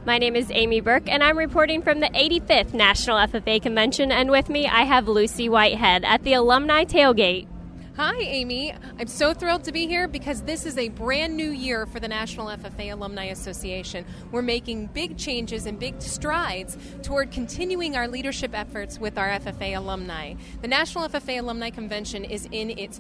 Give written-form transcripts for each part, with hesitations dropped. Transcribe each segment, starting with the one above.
My name is Amy Burke, and I'm reporting from the 85th National FFA Convention, and with me I have Lucy Whitehead at the Alumni Tailgate. Hi, Amy. I'm so thrilled to be here because this is a brand new year for the National FFA Alumni Association. We're making big changes and big strides toward continuing our leadership efforts with our FFA alumni. The National FFA Alumni Convention is in its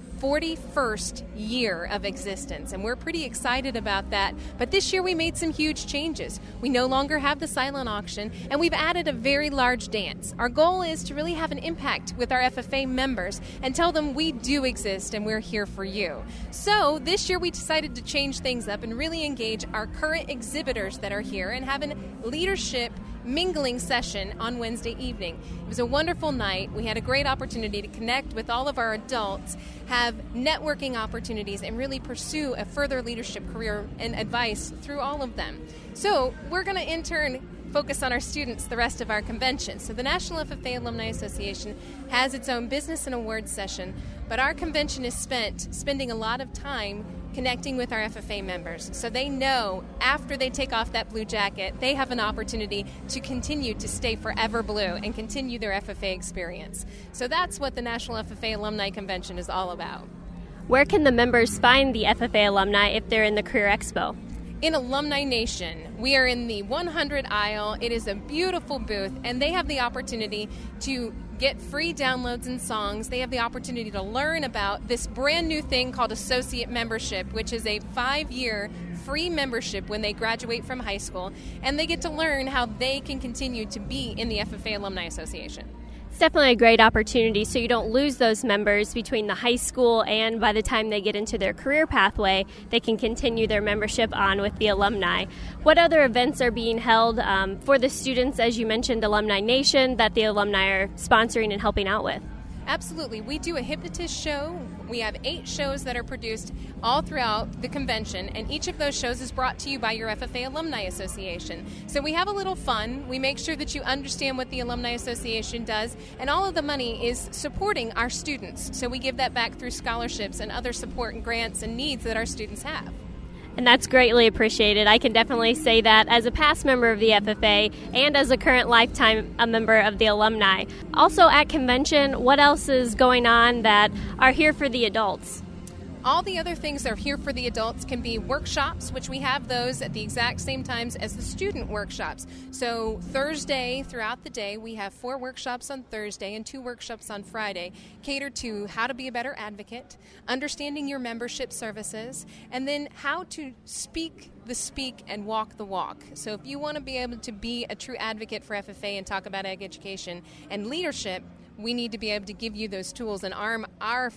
41st year of existence, and we're pretty excited about that. But this year we made some huge changes. We no longer have the silent auction, and we've added a very large dance. Our goal is to really have an impact with our FFA members and tell them we do exist and we're here for you. So this year we decided to change things up and really engage our current exhibitors that are here and have a leadership mingling session on Wednesday evening. It was a wonderful night. We had a great opportunity to connect with all of our adults, have networking opportunities, and really pursue a further leadership career and advice through all of them. So we're going to in turn focus on our students the rest of our convention. So the National FFA Alumni Association has its own business and awards session, but our convention is spending a lot of time connecting with our FFA members. So they know after they take off that blue jacket, they have an opportunity to continue to stay forever blue and continue their FFA experience. So that's what the National FFA Alumni Convention is all about. Where can the members find the FFA alumni if they're in the Career Expo? In Alumni Nation. We are in the 100 aisle. It is a beautiful booth, and they have the opportunity to get free downloads and songs. They have the opportunity to learn about this brand new thing called Associate Membership, which is a 5-year free membership when they graduate from high school, and they get to learn how they can continue to be in the FFA Alumni Association. It's definitely a great opportunity so you don't lose those members between the high school and by the time they get into their career pathway, they can continue their membership on with the alumni. What other events are being held for the students, as you mentioned, Alumni Nation, that the alumni are sponsoring and helping out with? Absolutely. We do a hypnotist show. We have 8 shows that are produced all throughout the convention, and each of those shows is brought to you by your FFA Alumni Association. So we have a little fun. We make sure that you understand what the Alumni Association does, and all of the money is supporting our students. So we give that back through scholarships and other support and grants and needs that our students have. And that's greatly appreciated. I can definitely say that as a past member of the FFA and as a current lifetime member of the alumni. Also at convention, what else is going on that are here for the adults? All the other things that are here for the adults can be workshops, which we have those at the exact same times as the student workshops. So Thursday, throughout the day, we have 4 workshops on Thursday and 2 workshops on Friday, catered to how to be a better advocate, understanding your membership services, and then how to speak the speak and walk the walk. So if you want to be able to be a true advocate for FFA and talk about ag education and leadership, we need to be able to give you those tools and arm our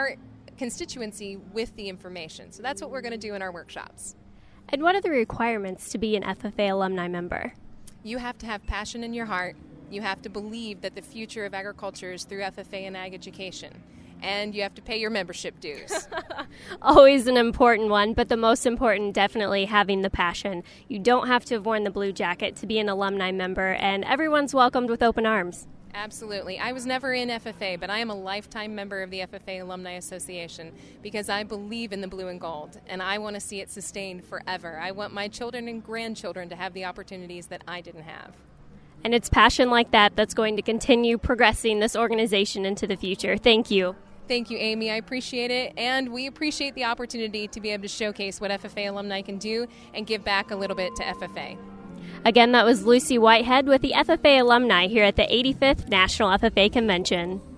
constituency with the information. So that's what we're going to do in our workshops. And what are the requirements to be an FFA alumni member? You have to have passion in your heart. You have to believe that the future of agriculture is through FFA and ag education. And you have to pay your membership dues. Always an important one, but the most important, definitely having the passion. You don't have to have worn the blue jacket to be an alumni member, and everyone's welcomed with open arms. Absolutely. I was never in FFA, but I am a lifetime member of the FFA Alumni Association because I believe in the blue and gold, and I want to see it sustained forever. I want my children and grandchildren to have the opportunities that I didn't have. And it's passion like that that's going to continue progressing this organization into the future. Thank you. Thank you, Amy. I appreciate it, and we appreciate the opportunity to be able to showcase what FFA alumni can do and give back a little bit to FFA. Again, that was Lucy Whitehead with the FFA alumni here at the 85th National FFA Convention.